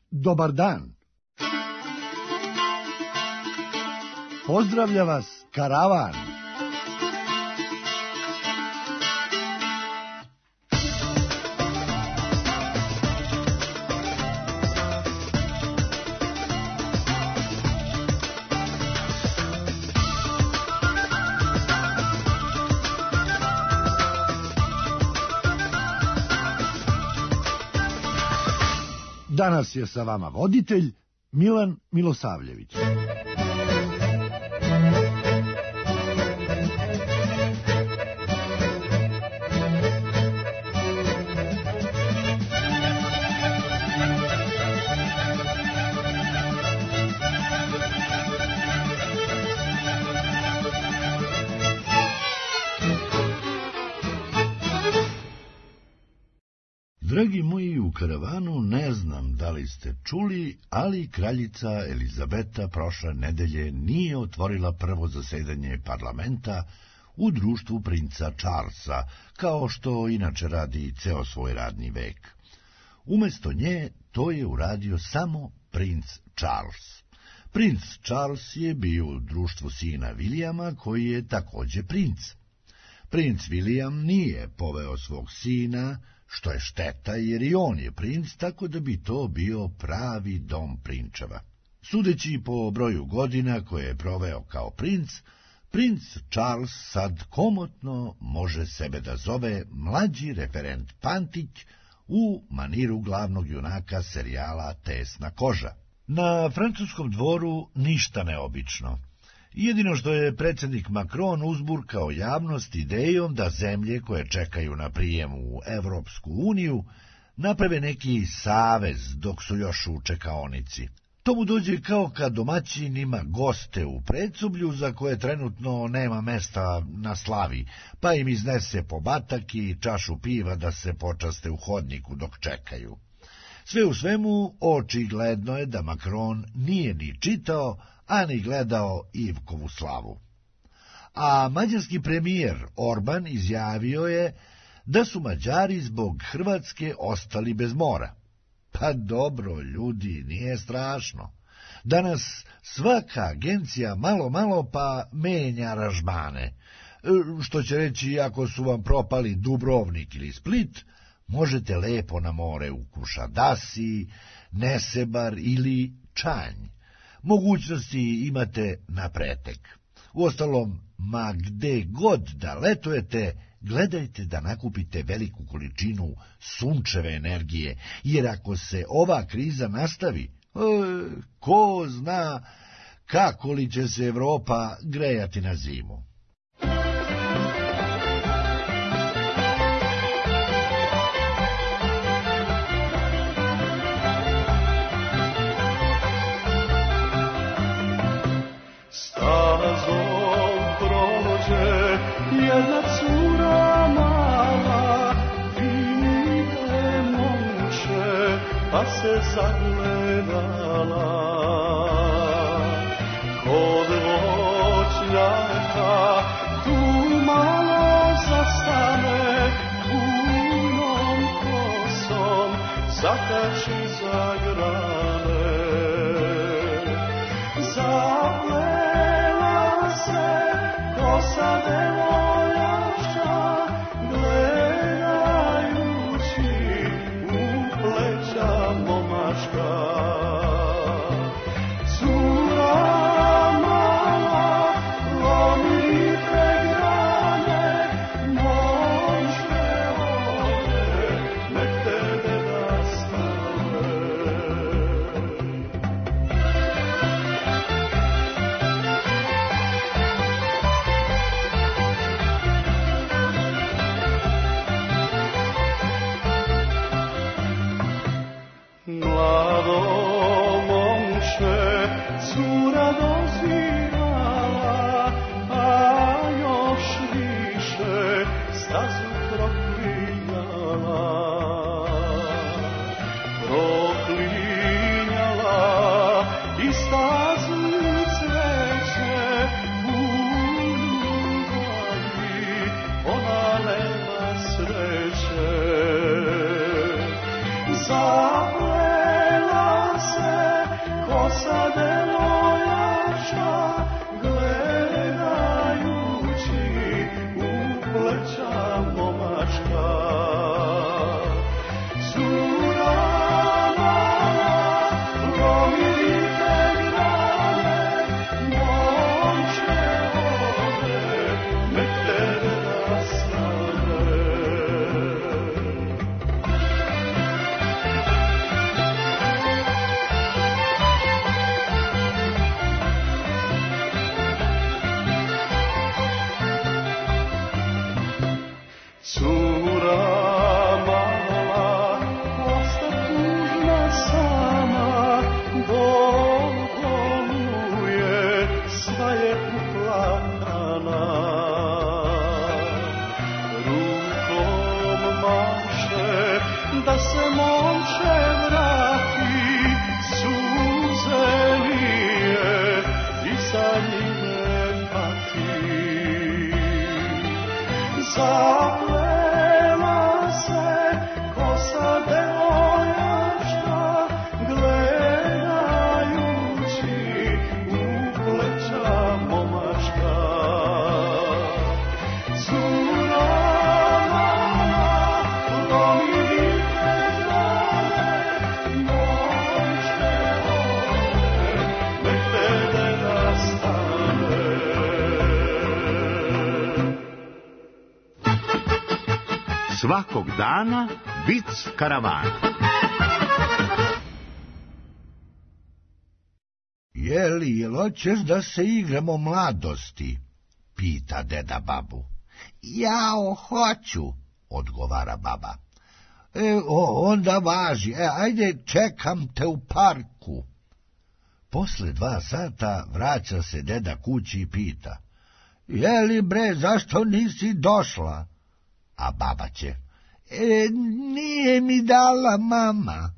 dobar dan. Pozdravlja vas karavan. Danas je sa vama voditelj Milan Milosavljević. Dragi moji, u karavanu ne znam da li ste čuli, ali kraljica Elizabeta prošle nedelje nije otvorila prvo zasedanje parlamenta u društvu princa Charlesa, kao što inače radi ceo svoj radni vek. Umesto nje to je uradio samo princ Charles. Princ Charles je bio u društvu sina Williama, koji je takođe princ. Princ William nije poveo svog sina, što je šteta jer i on je princ, tako da bi to bio pravi dom prinčeva. Sudeći po broju godina koje je proveo kao princ, princ Charles sad komotno može sebe da zove mlađi referent Pantić u maniru glavnog junaka serijala Tesna koža. Na francuskom dvoru ništa neobično. Jedino što je predsjednik Macron uzburkao javnost idejom da zemlje koje čekaju na prijem u Evropsku uniju naprave neki savez dok su još u čekaonici. To mu dođe kao kad domaćin ima goste u predsublju za koje trenutno nema mesta na slavi, pa im iznese po batak i čašu piva da se počaste u hodniku dok čekaju. Sve u svemu, očigledno je da Macron nije ni čitao, a ni gledao Ivkovu slavu. A mađarski premijer Orban izjavio je da su Mađari zbog Hrvatske ostali bez mora. Pa dobro, ljudi, nije strašno. Danas svaka agencija malo pa menja aranžmane. Što će reći, ako su vam propali Dubrovnik ili Split, možete lepo na more u Kušadasi, Nesebar ili Čanj. Mogućnosti imate na pretek. Uostalom, ma gde god da letujete, gledajte da nakupite veliku količinu sunčeve energije, jer ako se ova kriza nastavi, ko zna kako li će se Evropa grejati na zimu. Jedna cura mala vide momče, pa se zagledala. Kod voćnjaka tu malo zastane, punom kosom zakači za grane. Zaplela se kosa devojaka, gledajući u pleća momačka. Cura mala lomi pregrane, momče ode, nek tebe da stave. Mlado momče, cura dozirala, a još više stazu proklinjala. Proklinjala i stazu cveće, u ljubavi ona nema sreće. Zaplela Svakog dana vic karavana. Jel hoćeš da se igramo mladosti? Pita deda babu. Jao, hoću, odgovara baba. Onda važi, ajde, čekam te u parku. Posle 2 sata vraća se deda kući i pita. Jeli bre, zašto nisi došla? A baba će. Nije mi dala mama.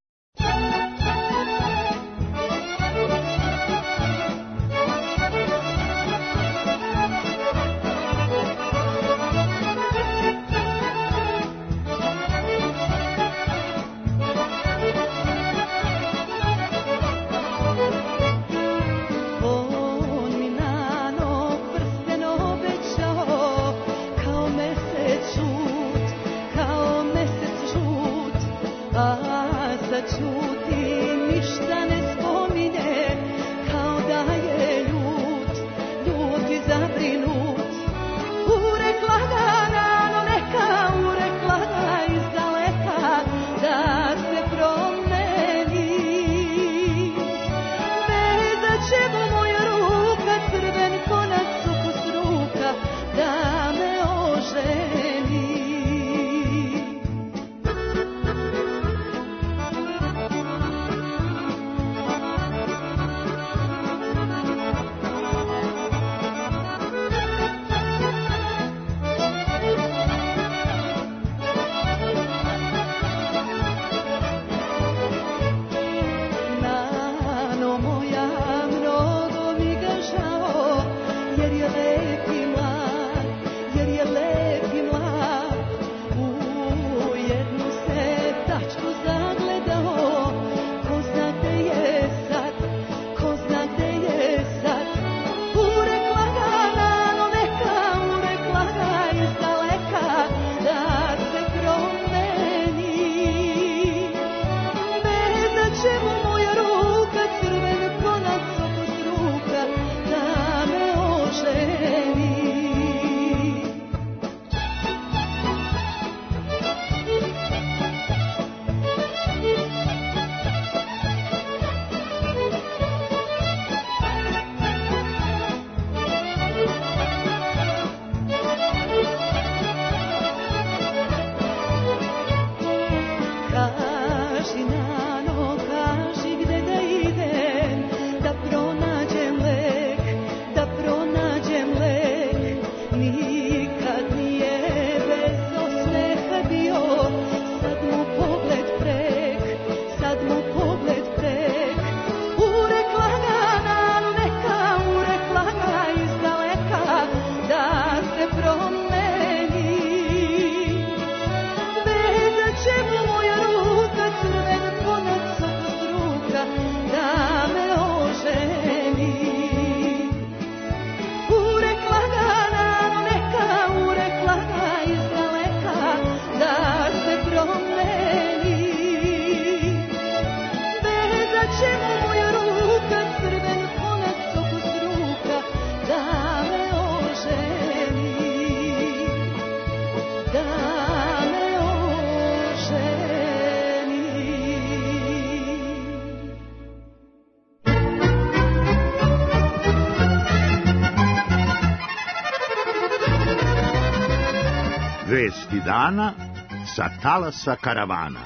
Vesti dana sa talasa karavana.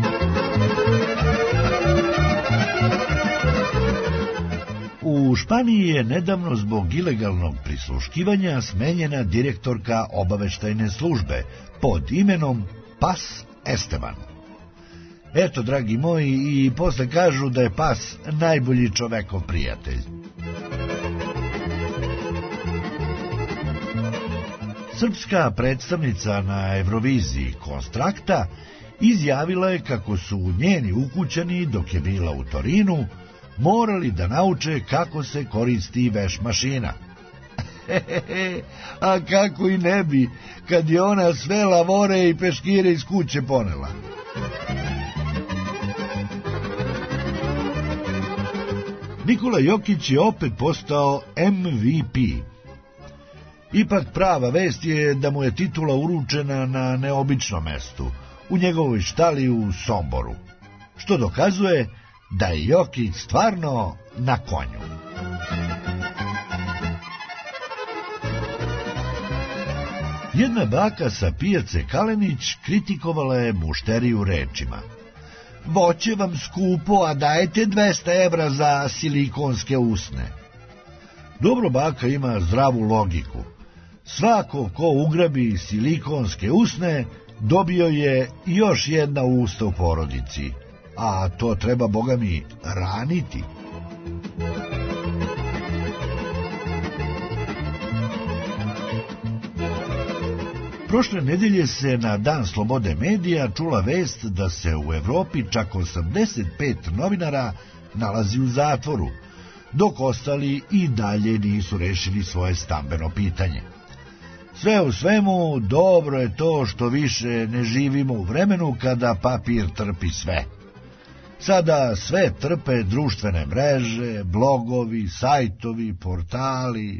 U Španiji je nedavno zbog ilegalnog prisluškivanja smenjena direktorka obaveštajne službe pod imenom Pas Esteban. Eto, dragi moji, i posle kažu da je pas najbolji čovekov prijatelj. Srpska predstavnica na Euroviziji Konstrakta izjavila je kako su njeni ukućani, dok je bila u Torinu, morali da nauče kako se koristi veš mašina. A kako i ne bi, kad je ona sve lavore i peškire iz kuće ponela. Nikola Jokić je opet postao MVP. Ipak prava vest je da mu je titula uručena na neobičnom mestu, u njegovoj štali u Somboru, što dokazuje da je Jokić stvarno na konju. Jedna baka sa pijace Kalenić kritikovala je mušteriju rečima: voće vam skupo, a dajete 200 evra za silikonske usne. Dobro, baka ima zdravu logiku. Svako ko ugrabi silikonske usne dobio je još jedna usta u porodici, a to treba, boga mi, raniti. Prošle nedelje se na Dan slobode medija čula vest da se u Evropi čak 85 novinara nalazi u zatvoru, dok ostali i dalje nisu rešili svoje stambeno pitanje. Sve u svemu, dobro je to što više ne živimo u vremenu kada papir trpi sve. Sada sve trpe društvene mreže, blogovi, sajtovi, portali.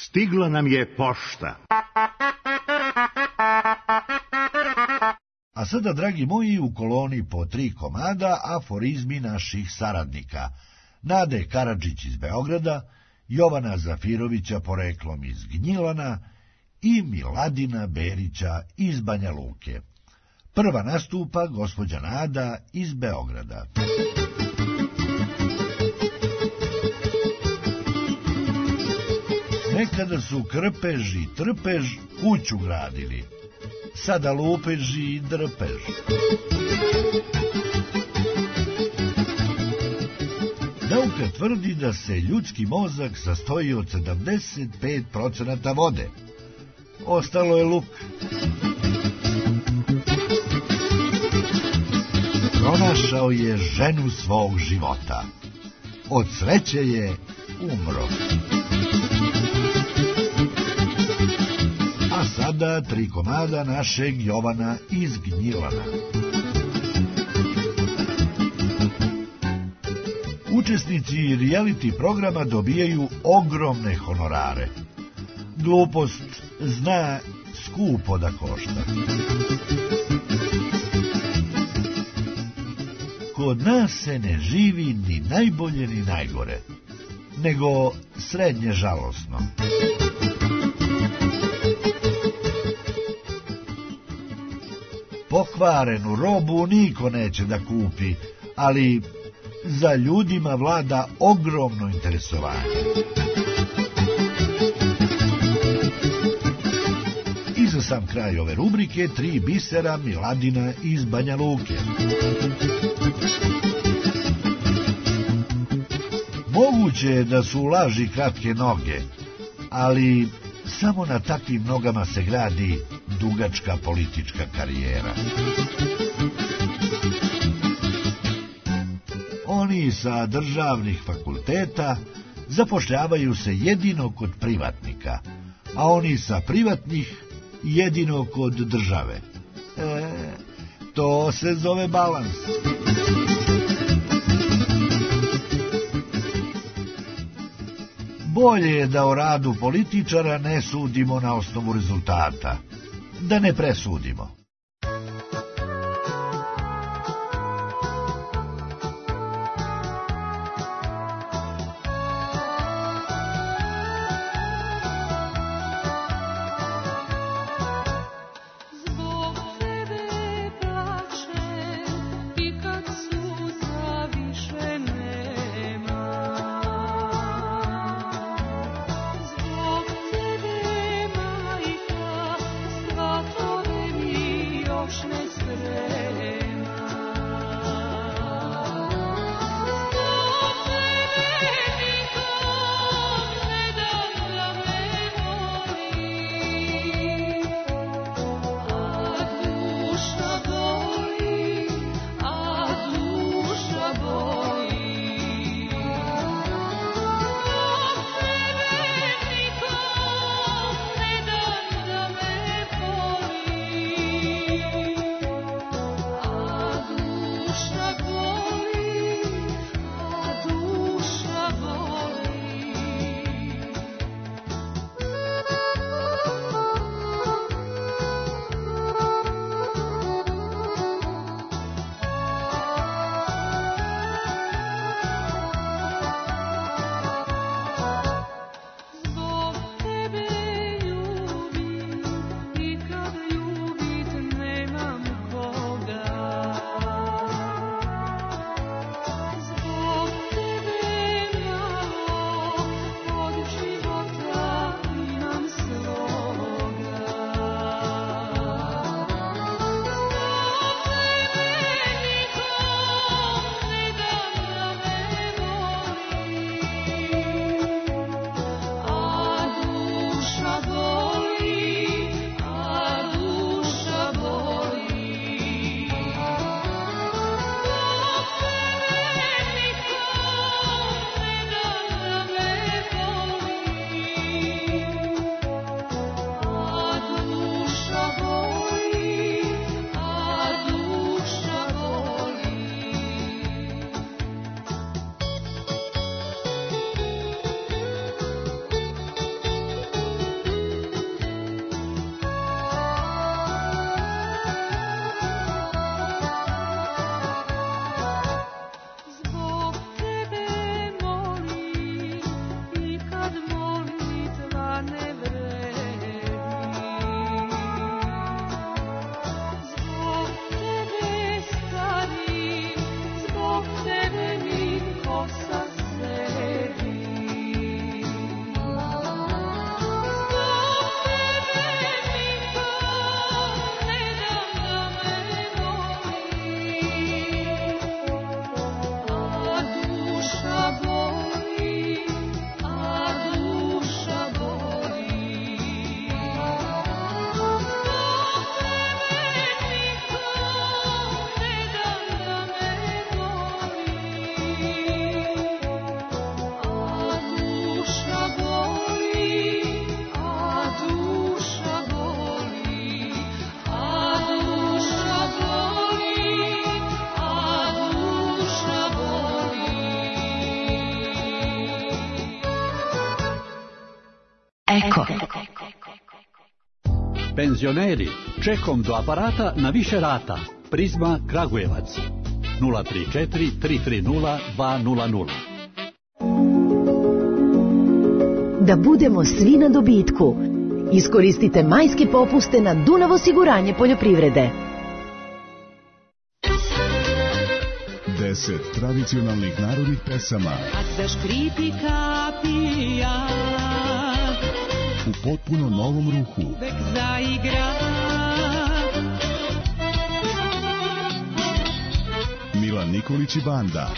Stigla nam je pošta. A sada, dragi moji, u koloni po 3 komada aforizmi naših saradnika. Nade Karadžić iz Beograda, Jovana Zafirovića poreklom iz Gnjilana i Miladina Berića iz Banja Luke. Prva nastupa gospođa Nada iz Beograda. Nekada su krpež i trpež kuću gradili, sada lupež i drpež. Nauka tvrdi da se ljudski mozak sastoji od 75% vode. Ostalo je luk. Pronašao je ženu svog života. Od sreće je umro. A sada 3 komada našeg Jovana iz Gnjilana. Učesnici reality programa dobijaju ogromne honorare. Glupost zna skupo da košta. Kod nas se ne živi ni najbolje ni najgore, nego srednje žalosno. Pokvarenu robu niko neće da kupi, ali za ljudima vlada ogromno interesovanje. I za sam kraj ove rubrike 3 bisera Miladina iz Banja Luke. Moguće je da su u laži kratke noge, ali samo na takvim nogama se gradi dugačka politička karijera. Oni sa državnih fakulteta zapošljavaju se jedino kod privatnika, a oni sa privatnih jedino kod države. To se zove balans. Bolje je da o radu političara ne sudimo na osnovu rezultata, da ne presudimo. Thank you. Eko. Penzioneri, čekom do aparata na više rata. Prizma Kragujevac 034 330 200. Da budemo svi na dobitku. Iskoristite majske popuste na Dunav osiguranje poljoprivrede. 10 tradicionalnih narodnih pesama u potpuno novom ruhu. Milan Nikolić i banda.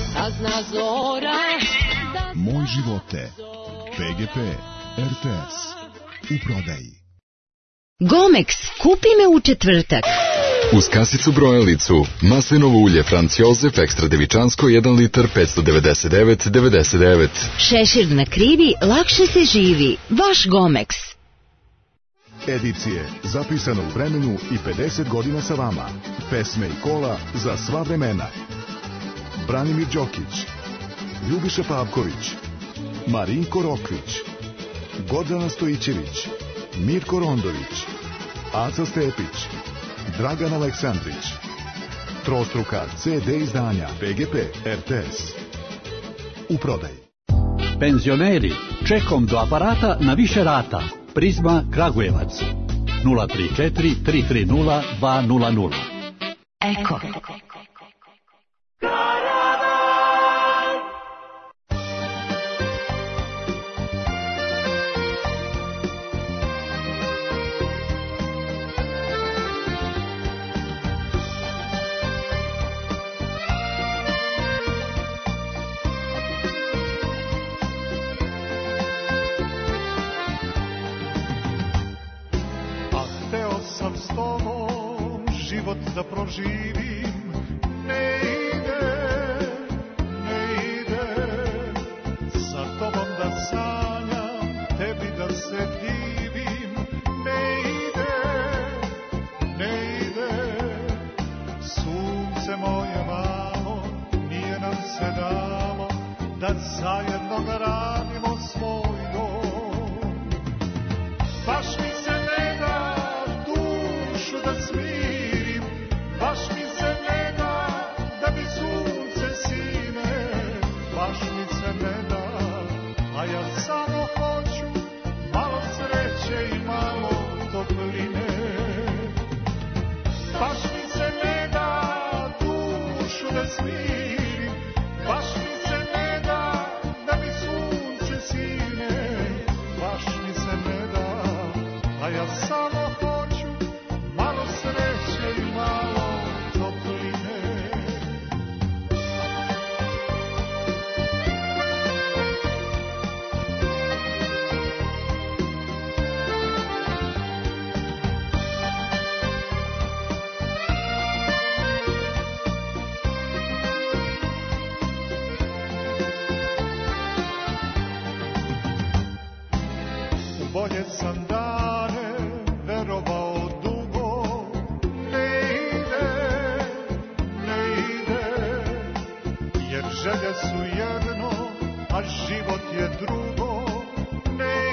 Moj živote. PGP RTS. U prodaji. Gomex, kupi me u četvrtak. Uz kasicu brojalicu, maslinovo ulje Franz Josef Ekstra Devičansko 1 litar 599,99. Šešir na krivi, lakše se živi. Vaš Gomex. Edicije zapisano u vremenu i 50 godina sa vama. Pesme i kola za sva vremena. Branimir Đokić, Ljubiša Pavković, Marinko Rokvić, Gordana Stojićević, Mirko Rondović, Aca Stepić, Dragan Aleksandrić. Trostruka CD izdanja PGP RTS. U prodaji. Penzioneri, čekom do aparata na više rata. Prizma Kragujevac 034 330 200. Eko. Da proživim, ne ide sa tobom da sanjam, tebi da se divim, ne ide sunce moje malo, nije nam se dalo da zajedno gradimo svoj dom. Baš mi se ne da dušu da smirim, baš mi se ne da da mi sunce sine, baš mi se ne da, a ja samo hoću malo sreće i malo topline. Baš mi se ne da dušu da smirim, baš mi se ne da da mi sunce sine, baš mi se ne da, a ja samo hoću malo sreće i malo topline. U bolje sam dane verovao dugo, ne ide, jer želje su jedno, a život je drugo. Ne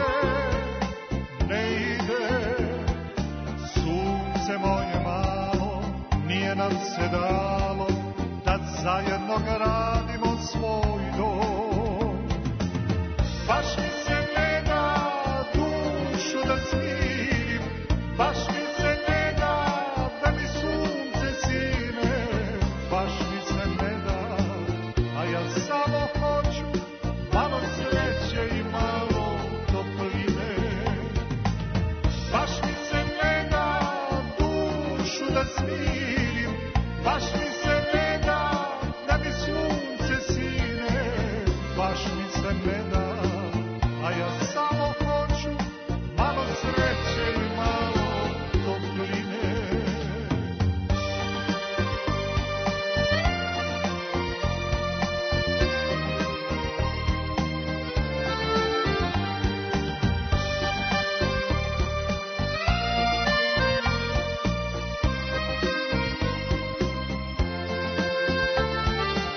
ide, sunce moje malo, nije nam se dalo da zajedno gradimo svoj dom. Baš mi se ne da dušu da smirim, baš mi se ne da da mi sunce sine, baš mi se ne da, a ja samo hoću malo sreće i malo topline. Baš mi se ne da dušu da smirim, baš mi se ne da da mi sunce sine, baš mi se ne da, a ja samo hoću malo sreće i malo topline.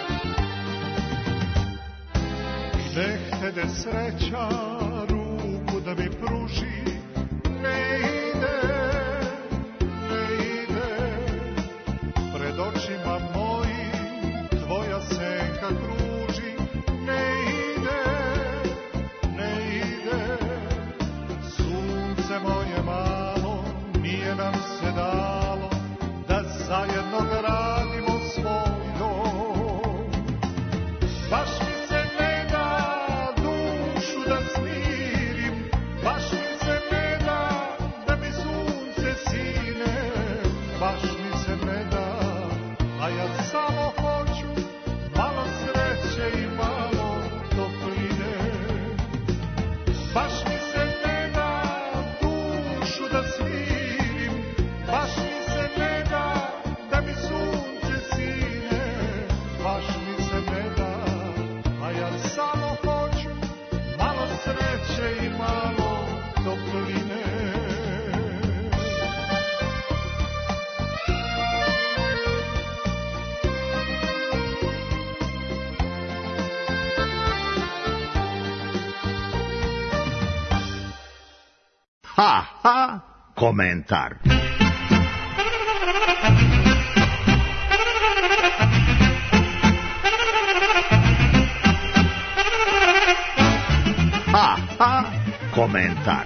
Nek te de sreća ruku da mi pruži, ne ide, pred očima mojim tvoja senka kruži, ne ide, sunce moje malo, nije nam se dalo da zajedno gradimo svoj dom. Baš mi se ne da dušu da smirim, baš mi se ne da mi sunce sine, baš mi se ne da, a ja samo hoću malo sreće i malo topline. Baš mi se ne da dušu da smirim, baš mi se ne da mi sunce sine, baš mi se ne da, a ja samo hoću malo sreće i malo topline. Ha, ha, komentar. Ha, ha, komentar.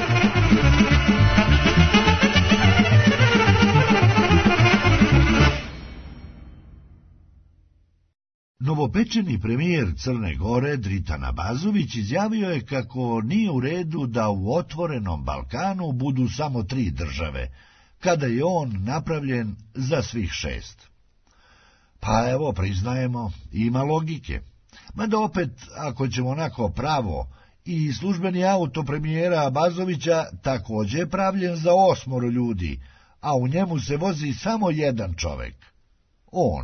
Novopečeni premijer Crne Gore Dritan Abazović izjavio je kako nije u redu da u otvorenom Balkanu budu samo 3 države, kada je on napravljen za svih 6. Pa evo, priznajemo, ima logike. Mada opet, ako ćemo onako pravo, i službeni auto premijera Abazovića također je pravljen za 8 ljudi, a u njemu se vozi samo jedan čovek. On.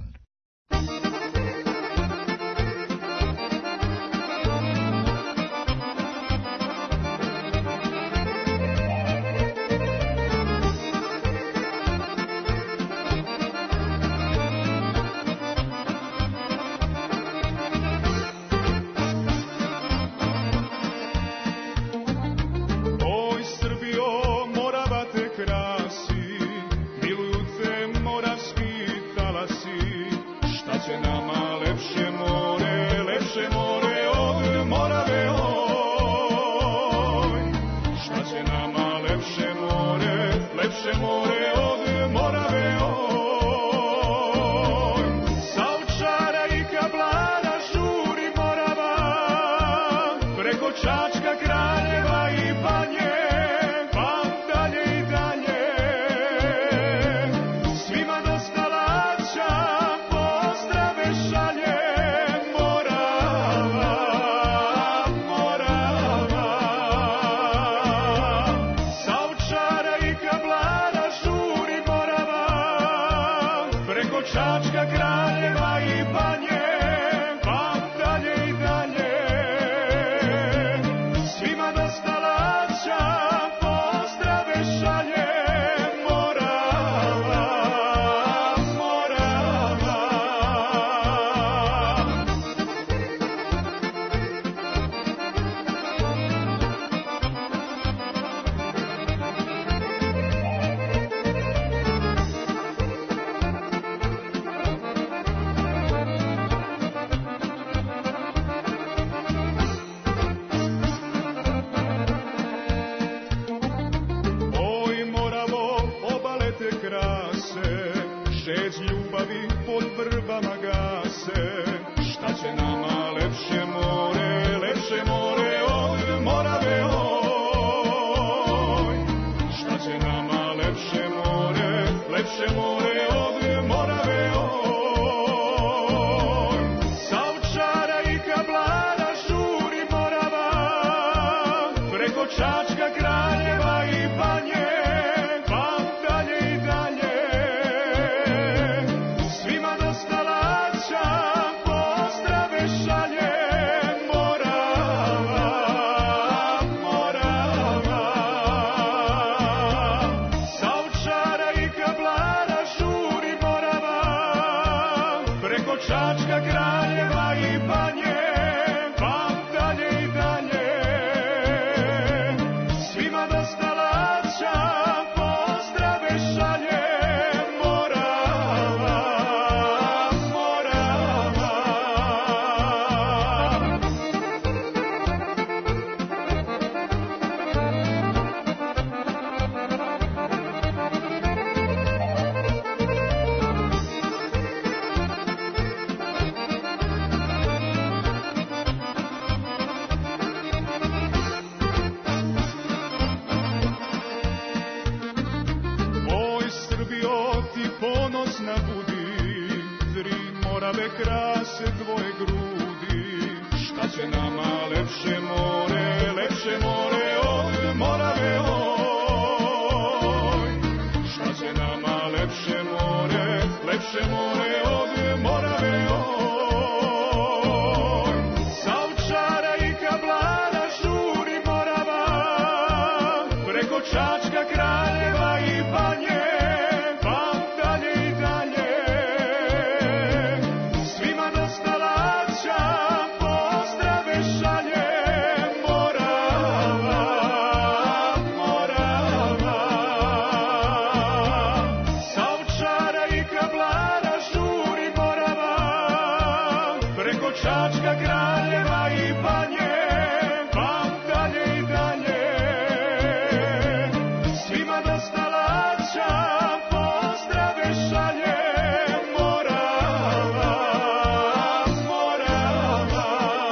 krase tvoje grudi. Šta će nama lepše more od Morave, oj. Šta će nama lepše more od Morave, oj. Sa Ovčara i Kablara žuri Morava, preko Čačka, Kraljeva i Banje, pa dalje i dalje. Svima dosta laća, pozdrave šalje Morava, Morava. Sa Ovčara i Kablara žuri Morava, preko Čačka, Kraljeva i Banje, pa dalje i dalje. Svima dosta laća, pozdrave šalje Morava, Morava.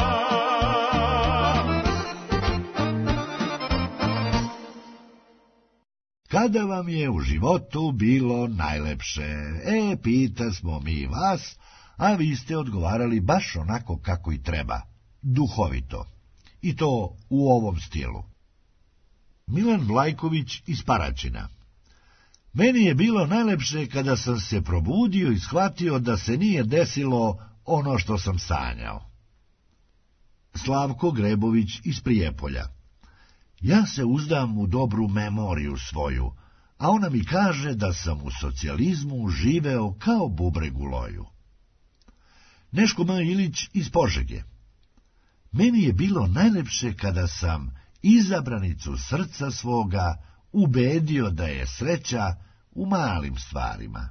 Kada vam je u životu bilo najlepše? Pitasmo mi vas, a vi ste odgovarali baš onako kako i treba, duhovito. I to u ovom stilu. Milan Vlajković iz Paraćina. Meni je bilo najlepše kada sam se probudio i shvatio da se nije desilo ono što sam sanjao. Slavko Grebović iz Prijepolja. Ja se uzdam u dobru memoriju svoju, a ona mi kaže da sam u socijalizmu živeo kao bubreg u loju. Neško M. Ilić iz Požege. Meni je bilo najlepše kada sam izabranicu srca svoga ubedio da je sreća u malim stvarima.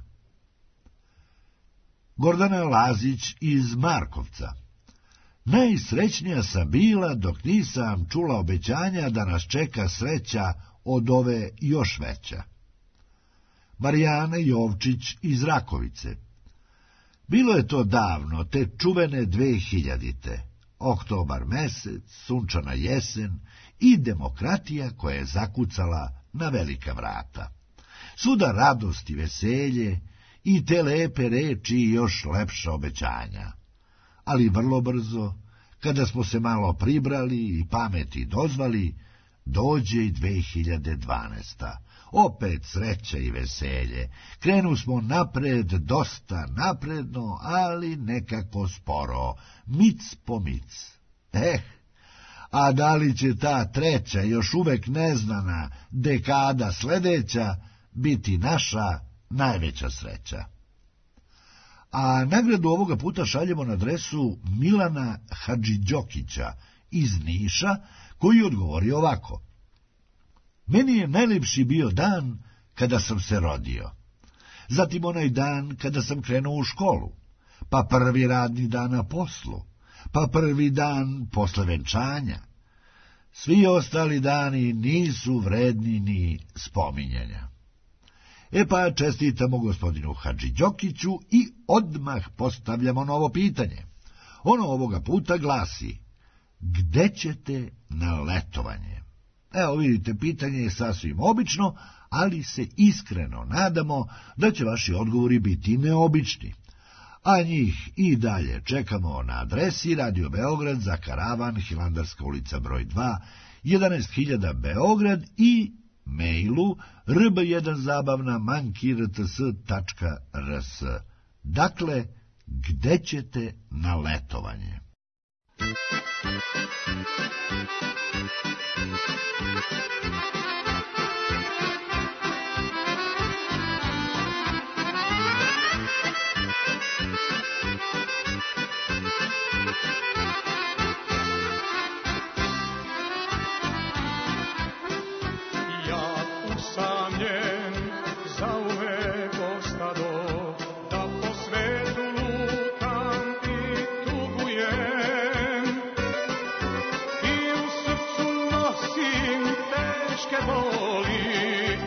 Gordana Lazić iz Markovca. Najsrećnija sam bila dok nisam čula obećanja da nas čeka sreća od ove još veća. Marijana Jovčić iz Rakovice. Bilo je to davno, te čuvene 2000-te, oktobar mesec, sunčana jesen i demokratija koja je zakucala na velika vrata. Svuda radost i veselje i te lepe reči i još lepša obećanja. Ali vrlo brzo, kada smo se malo pribrali i pameti dozvali, dođe i 2012. Opet sreća i veselje. Krenu smo napred, dosta napredno, ali nekako sporo, mic po mic. A da li će ta treća, još uvek neznana, dekada sledeća biti naša najveća sreća? A nagradu ovoga puta šaljemo na adresu Milana Hadžidžokića iz Niša, koji odgovori ovako. Meni je najlepši bio dan kada sam se rodio, zatim onaj dan kada sam krenuo u školu, pa prvi radni dan na poslu, pa prvi dan posle venčanja. Svi ostali dani nisu vredni ni spominjanja. Pa čestitamo gospodinu Hadžidžokiću i odmah postavljamo novo pitanje. Ono ovoga puta glasi: gde ćete na letovanje? Evo vidite, pitanje je sasvim obično, ali se iskreno nadamo da će vaši odgovori biti neobični. A njih i dalje čekamo na adresi Radio Beograd za Karavan, Hilandarska ulica broj 2, 11.000 Beograd i mailu rb1zabavna@rts.rs. Dakle, gde ćete na letovanje? Boli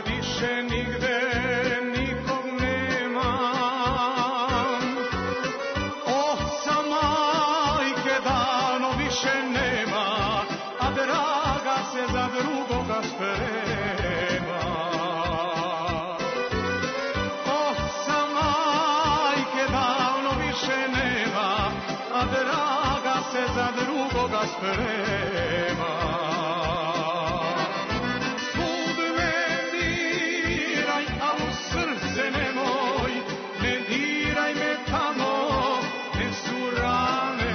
više nigde nikog nema. Oca majke davno više nema, a draga se za drugoga sprema. Oca majke davno više nema, a draga se za drugoga sprema. Svud me diraj, a u srce nemoj, ne diraj me tamo gde su rane.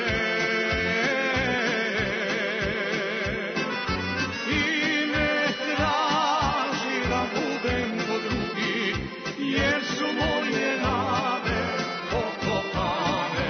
I ne traži da budem ko drugi, jer su moje nade pokopane.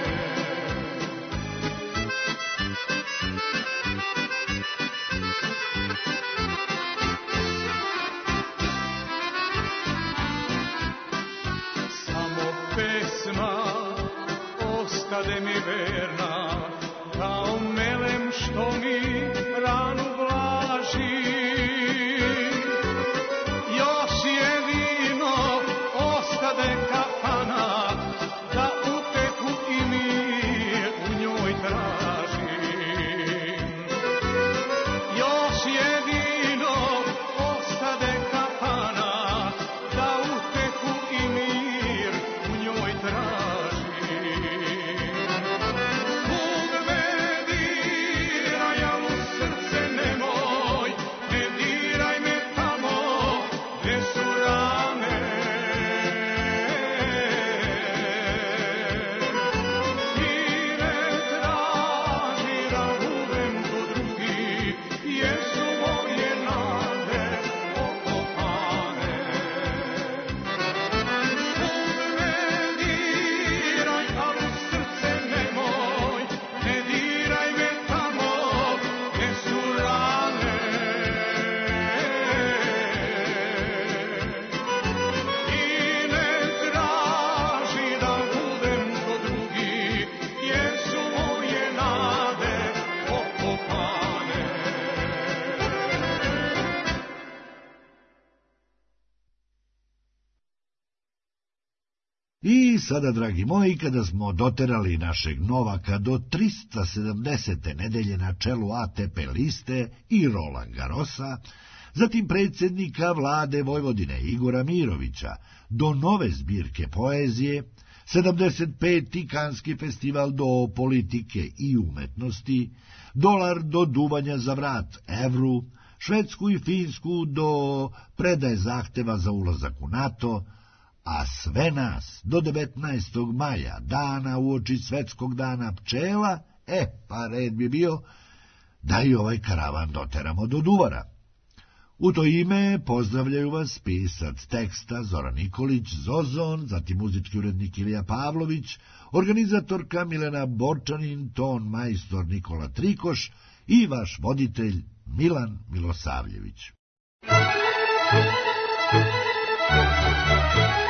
Samo pesma ostade mi verna, kao melem što mi ranu vlaži. Još jedino ostade kafana, da uteku i mir u njoj tražim. Još jedino ostade kafana, da uteku i mir u njoj tražim. Svud me diraj, a u srce nemoj, ne diraj me tamo gde su rane. I ne traži da budem ko drugi, jer su moje nade pokopane. Svud me diraj, a u srce nemoj, ne diraj me tamo gde su rane. I ne traži da budem ko drugi, jer su moje nade pokopane. I sada, dragi moji, kada smo doterali našeg Novaka do 370. nedelje na čelu ATP liste i Roland Garrosa, zatim predsjednika vlade Vojvodine Igora Mirovića, do nove zbirke poezije, 75. Kanski festival do politike i umetnosti, dolar do duvanja za vrat evru, Švedsku i Finsku do predaje zahteva za ulazak u NATO, a sve nas do 19. maja, dana uoči Svetskog dana pčela, pa red bi bio da i ovaj karavan doteramo do Duvara. U to ime pozdravljaju vas pisac teksta Zoran Nikolić, Zozon, zatim muzički urednik Ilija Pavlović, organizatorka Milena Borčanin, ton majstor Nikola Trikoš i vaš voditelj Milan Milosavljević.